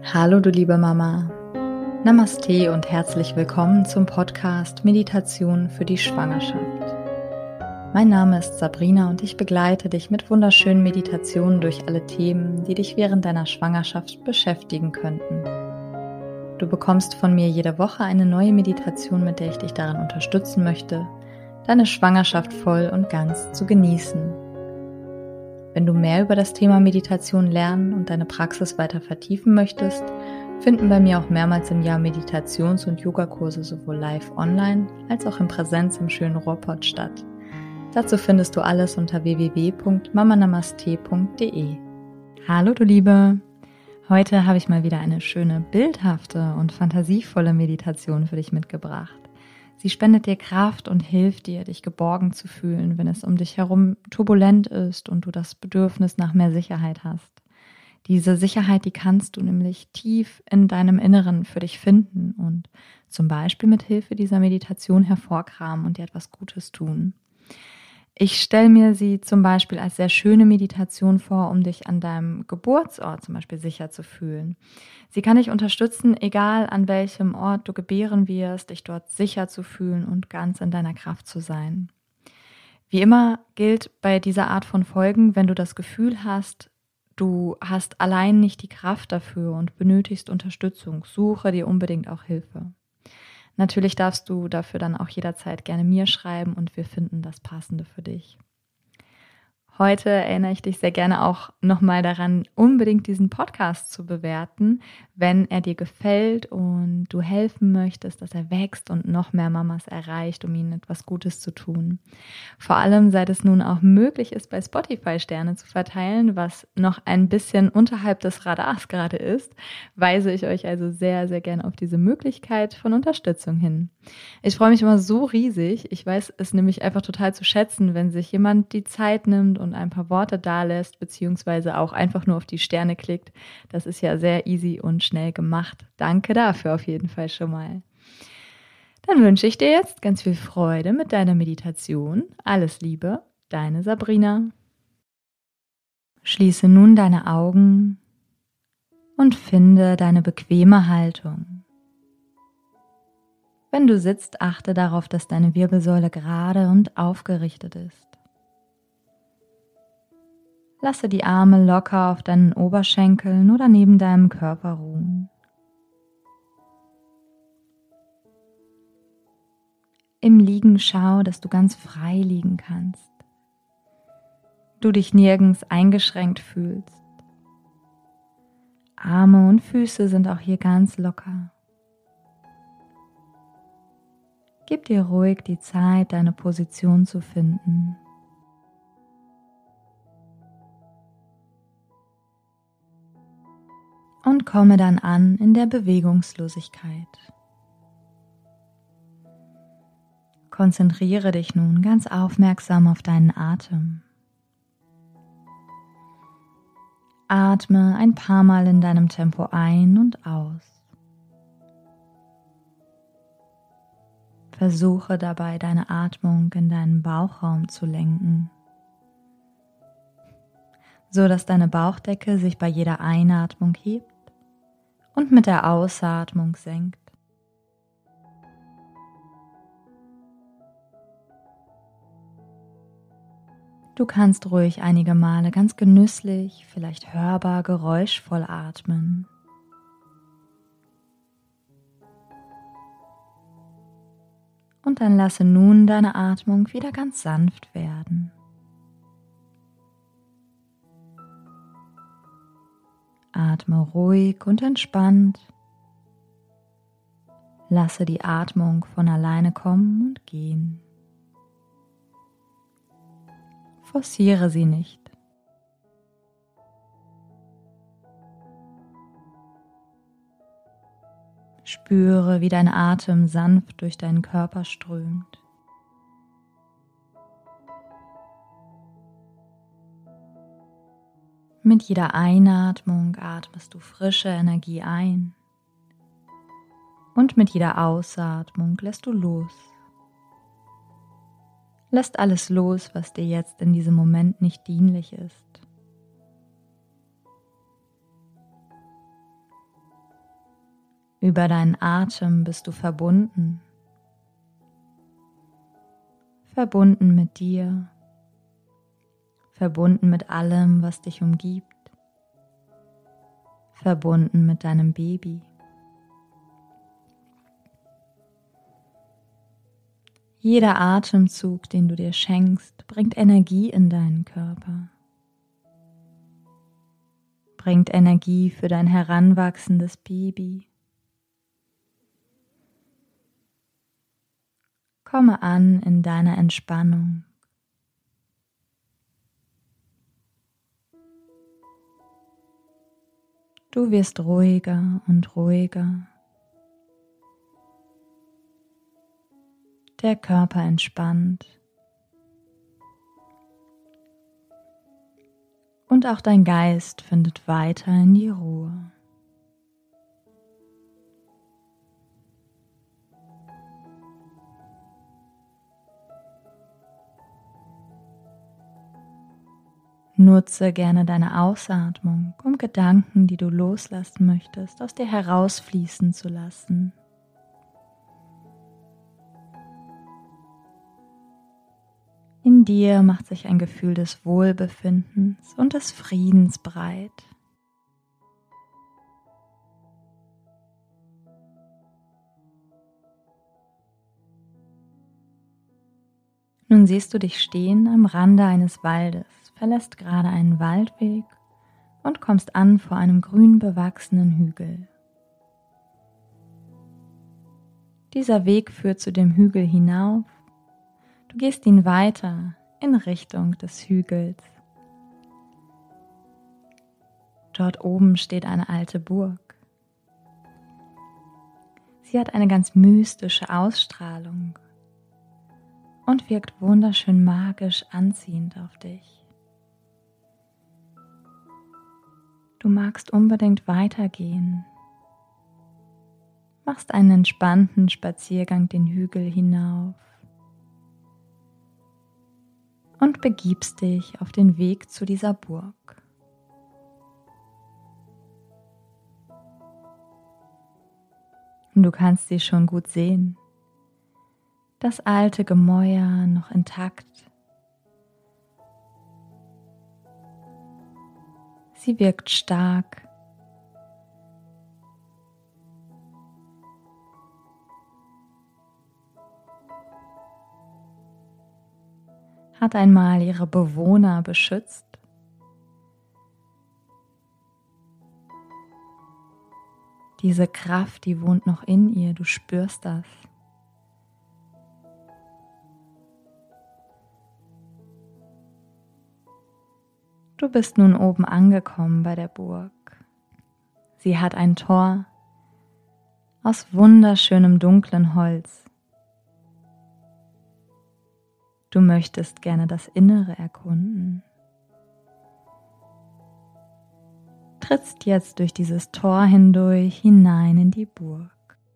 Hallo du liebe Mama, Namaste und herzlich willkommen zum Podcast Meditation für die Schwangerschaft. Mein Name ist Sabrina und ich begleite dich mit wunderschönen Meditationen durch alle Themen, die dich während deiner Schwangerschaft beschäftigen könnten. Du bekommst von mir jede Woche eine neue Meditation, mit der ich dich darin unterstützen möchte, deine Schwangerschaft voll und ganz zu genießen. Wenn du mehr über das Thema Meditation lernen und deine Praxis weiter vertiefen möchtest, finden bei mir auch mehrmals im Jahr Meditations- und Yogakurse sowohl live online als auch in Präsenz im schönen Ruhrpott statt. Dazu findest du alles unter www.mamanamaste.de. Hallo du Liebe! Heute habe ich mal wieder eine schöne, bildhafte und fantasievolle Meditation für dich mitgebracht. Sie spendet dir Kraft und hilft dir, dich geborgen zu fühlen, wenn es um dich herum turbulent ist und du das Bedürfnis nach mehr Sicherheit hast. Diese Sicherheit, die kannst du nämlich tief in deinem Inneren für dich finden und zum Beispiel mit Hilfe dieser Meditation hervorkramen und dir etwas Gutes tun. Ich stelle mir sie zum Beispiel als sehr schöne Meditation vor, um dich an deinem Geburtsort zum Beispiel sicher zu fühlen. Sie kann dich unterstützen, egal an welchem Ort du gebären wirst, dich dort sicher zu fühlen und ganz in deiner Kraft zu sein. Wie immer gilt bei dieser Art von Folgen, wenn du das Gefühl hast, du hast allein nicht die Kraft dafür und benötigst Unterstützung, suche dir unbedingt auch Hilfe. Natürlich darfst du dafür dann auch jederzeit gerne mir schreiben und wir finden das Passende für dich. Heute erinnere ich dich sehr gerne auch nochmal daran, unbedingt diesen Podcast zu bewerten, wenn er dir gefällt und du helfen möchtest, dass er wächst und noch mehr Mamas erreicht, um ihnen etwas Gutes zu tun. Vor allem, seit es nun auch möglich ist, bei Spotify Sterne zu verteilen, was noch ein bisschen unterhalb des Radars gerade ist, weise ich euch also sehr, sehr gerne auf diese Möglichkeit von Unterstützung hin. Ich freue mich immer so riesig. Ich weiß es nämlich einfach total zu schätzen, wenn sich jemand die Zeit nimmt und ein paar Worte dalässt, beziehungsweise auch einfach nur auf die Sterne klickt. Das ist ja sehr easy und schnell gemacht. Danke dafür auf jeden Fall schon mal. Dann wünsche ich dir jetzt ganz viel Freude mit deiner Meditation. Alles Liebe, deine Sabrina. Schließe nun deine Augen und finde deine bequeme Haltung. Wenn du sitzt, achte darauf, dass deine Wirbelsäule gerade und aufgerichtet ist. Lasse die Arme locker auf deinen Oberschenkeln oder neben deinem Körper ruhen. Im Liegen schau, dass du ganz frei liegen kannst. Du dich nirgends eingeschränkt fühlst. Arme und Füße sind auch hier ganz locker. Gib dir ruhig die Zeit, deine Position zu finden. Und komme dann an in der Bewegungslosigkeit. Konzentriere dich nun ganz aufmerksam auf deinen Atem. Atme ein paar Mal in deinem Tempo ein und aus. Versuche dabei, deine Atmung in deinen Bauchraum zu lenken, so dass deine Bauchdecke sich bei jeder Einatmung hebt und mit der Ausatmung senkt. Du kannst ruhig einige Male ganz genüsslich, vielleicht hörbar, geräuschvoll atmen. Und dann lasse nun deine Atmung wieder ganz sanft werden. Atme ruhig und entspannt. Lasse die Atmung von alleine kommen und gehen. Forciere sie nicht. Spüre, wie dein Atem sanft durch deinen Körper strömt. Mit jeder Einatmung atmest du frische Energie ein und mit jeder Ausatmung lässt du los. Lässt alles los, was dir jetzt in diesem Moment nicht dienlich ist. Über deinen Atem bist du verbunden. Verbunden mit dir. Verbunden mit allem, was dich umgibt. Verbunden mit deinem Baby. Jeder Atemzug, den du dir schenkst, bringt Energie in deinen Körper. Bringt Energie für dein heranwachsendes Baby. Komme an in deiner Entspannung. Du wirst ruhiger und ruhiger. Der Körper entspannt. Und auch dein Geist findet weiter in die Ruhe. Nutze gerne deine Ausatmung, um Gedanken, die du loslassen möchtest, aus dir herausfließen zu lassen. In dir macht sich ein Gefühl des Wohlbefindens und des Friedens breit. Nun siehst du dich stehen am Rande eines Waldes, verlässt gerade einen Waldweg und kommst an vor einem grün bewachsenen Hügel. Dieser Weg führt zu dem Hügel hinauf. Du gehst ihn weiter in Richtung des Hügels. Dort oben steht eine alte Burg. Sie hat eine ganz mystische Ausstrahlung und wirkt wunderschön magisch anziehend auf dich. Du magst unbedingt weitergehen, machst einen entspannten Spaziergang den Hügel hinauf und begibst dich auf den Weg zu dieser Burg. Und du kannst sie schon gut sehen. Das alte Gemäuer noch intakt. Sie wirkt stark. Hat einmal ihre Bewohner beschützt. Diese Kraft, die wohnt noch in ihr, du spürst das. Du bist nun oben angekommen bei der Burg. Sie hat ein Tor aus wunderschönem dunklen Holz. Du möchtest gerne das Innere erkunden. Trittst jetzt durch dieses Tor hindurch hinein in die Burg.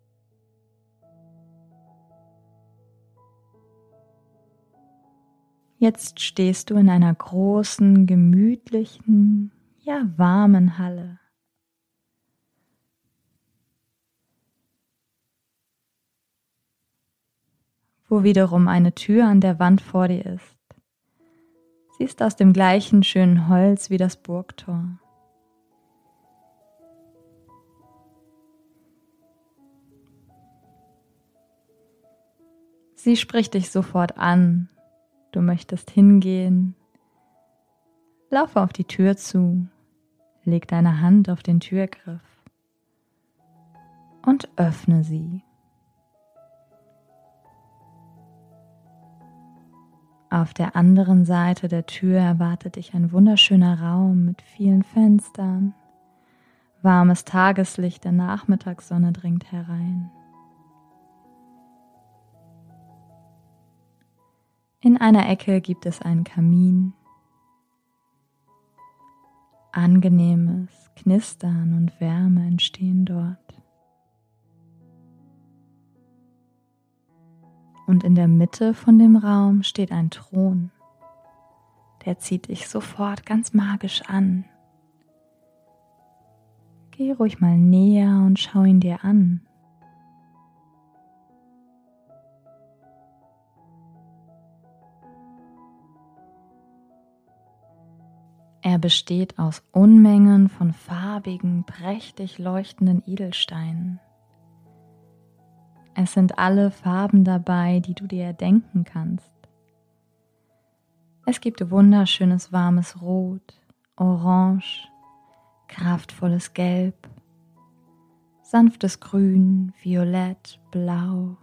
Jetzt stehst du in einer großen, gemütlichen, ja warmen Halle. Wo wiederum eine Tür an der Wand vor dir ist. Sie ist aus dem gleichen schönen Holz wie das Burgtor. Sie spricht dich sofort an. Du möchtest hingehen. Laufe auf die Tür zu. Leg deine Hand auf den Türgriff und öffne sie. Auf der anderen Seite der Tür erwartet dich ein wunderschöner Raum mit vielen Fenstern. Warmes Tageslicht der Nachmittagssonne dringt herein. In einer Ecke gibt es einen Kamin. Angenehmes Knistern und Wärme entstehen dort. Und in der Mitte von dem Raum steht ein Thron. Der zieht dich sofort ganz magisch an. Geh ruhig mal näher und schau ihn dir an. Er besteht aus Unmengen von farbigen, prächtig leuchtenden Edelsteinen. Es sind alle Farben dabei, die du dir erdenken kannst. Es gibt wunderschönes warmes Rot, Orange, kraftvolles Gelb, sanftes Grün, Violett, Blau.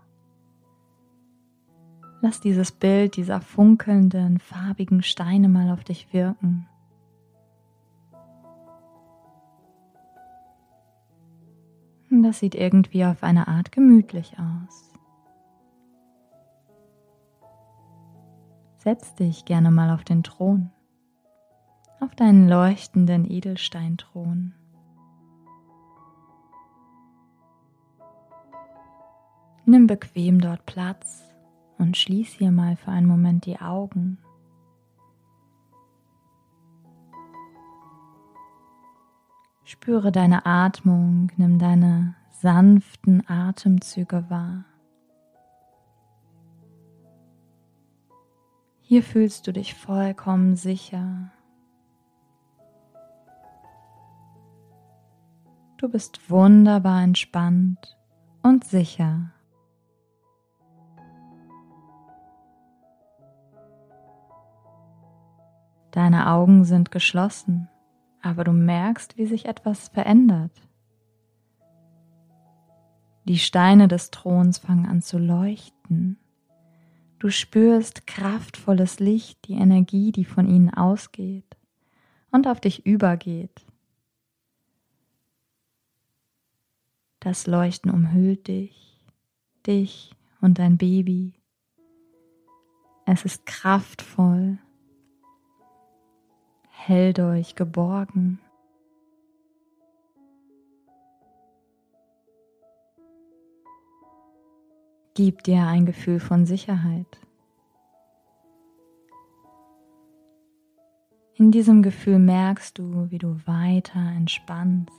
Lass dieses Bild dieser funkelnden, farbigen Steine mal auf dich wirken. Das sieht irgendwie auf eine Art gemütlich aus. Setz dich gerne mal auf den Thron, auf deinen leuchtenden Edelsteinthron. Nimm bequem dort Platz und schließ hier mal für einen Moment die Augen. Spüre deine Atmung, nimm deine sanften Atemzüge wahr. Hier fühlst du dich vollkommen sicher. Du bist wunderbar entspannt und sicher. Deine Augen sind geschlossen, aber du merkst, wie sich etwas verändert. Die Steine des Throns fangen an zu leuchten. Du spürst kraftvolles Licht, die Energie, die von ihnen ausgeht und auf dich übergeht. Das Leuchten umhüllt dich und dein Baby. Es ist kraftvoll, hält euch geborgen. Gibt dir ein Gefühl von Sicherheit. In diesem Gefühl merkst du, wie du weiter entspannst.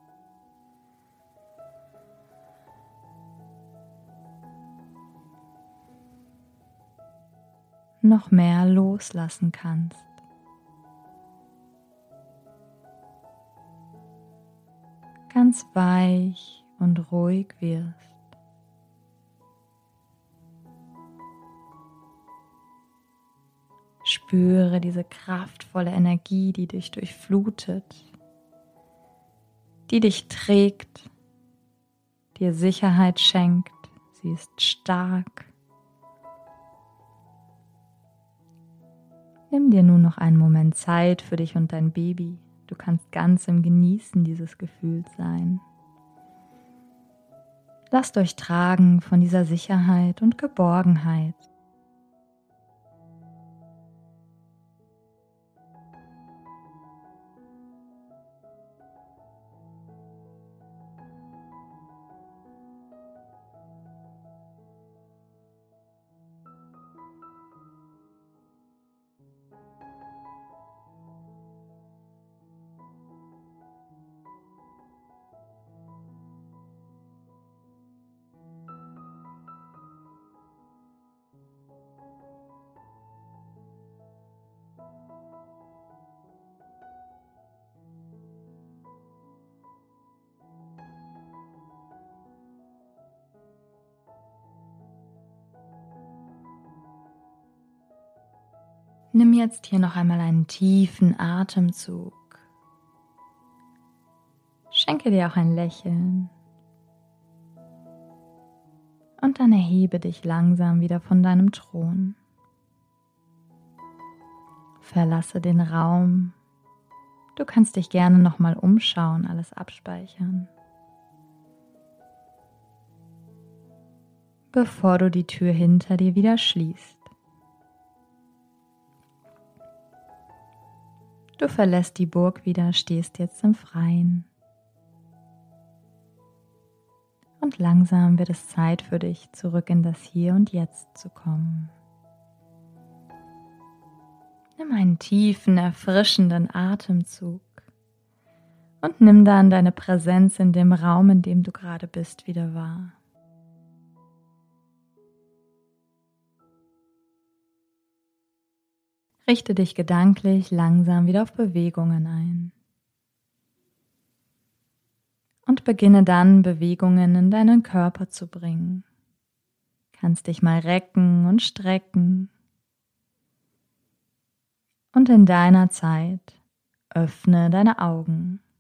Noch mehr loslassen kannst. Ganz weich und ruhig wirst. Spüre diese kraftvolle Energie, die dich durchflutet, die dich trägt, dir Sicherheit schenkt. Sie ist stark. Nimm dir nun noch einen Moment Zeit für dich und dein Baby. Du kannst ganz im Genießen dieses Gefühls sein. Lasst euch tragen von dieser Sicherheit und Geborgenheit. Nimm jetzt hier noch einmal einen tiefen Atemzug. Schenke dir auch ein Lächeln. Und dann erhebe dich langsam wieder von deinem Thron. Verlasse den Raum. Du kannst dich gerne nochmal umschauen, alles abspeichern. Bevor du die Tür hinter dir wieder schließt. Du verlässt die Burg wieder, stehst jetzt im Freien. Und langsam wird es Zeit für dich, zurück in das Hier und Jetzt zu kommen. Nimm einen tiefen, erfrischenden Atemzug Und nimm dann deine Präsenz in dem Raum, in dem du gerade bist, wieder wahr. Richte dich gedanklich langsam wieder auf Bewegungen ein. Und beginne dann, Bewegungen in deinen Körper zu bringen. Kannst dich mal recken und strecken. Und in deiner Zeit öffne deine Augen.